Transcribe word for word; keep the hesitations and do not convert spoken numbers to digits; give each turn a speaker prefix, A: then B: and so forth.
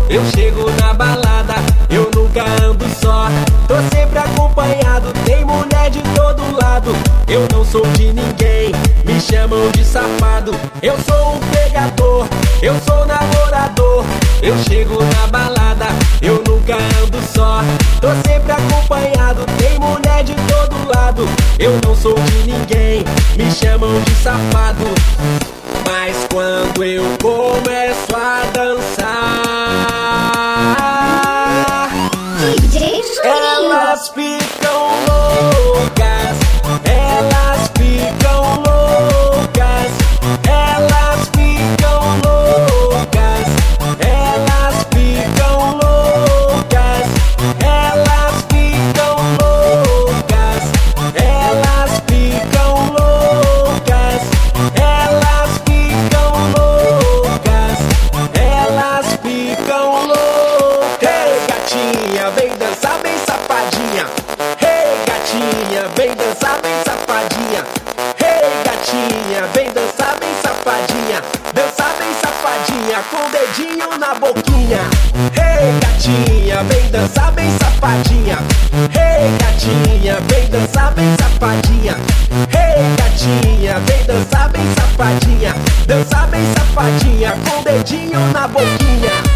A: Eu chego na balada, eu nunca ando só. Tô sempre acompanhado, tem mulher de todo lado. Eu não sou de ninguém, me chamam de safado. Eu sou um pegador, eu sou namorador. Eu chego na balada, eu nunca ando só. Tô sempre acompanhado, tem mulher de todo lado. Eu não sou de ninguém, me chamam de safado. Mas quando eu começo a dançar,
B: D J Juninho,
A: elas ficam loucas, elas ficam loucas, elas ficam loucas, elas ficam loucas, elas ficam loucas, elas ficam loucas, elas ficam loucas, elas ficam loucas. Hey, gatinha, vem dançar bem safadinha. Hey, gatinha, vem dançar bem safadinha. Hey, gatinha, vem dançar bem safadinha. Dançar bem safadinha, com o dedinho na boquinha. Hey, gatinha, vem dançar bem safadinha. Hey, gatinha, vem dançar bem safadinha. Hey, gatinha, vem dançar bem safadinha. Dançar bem safadinha, com o dedinho na boquinha.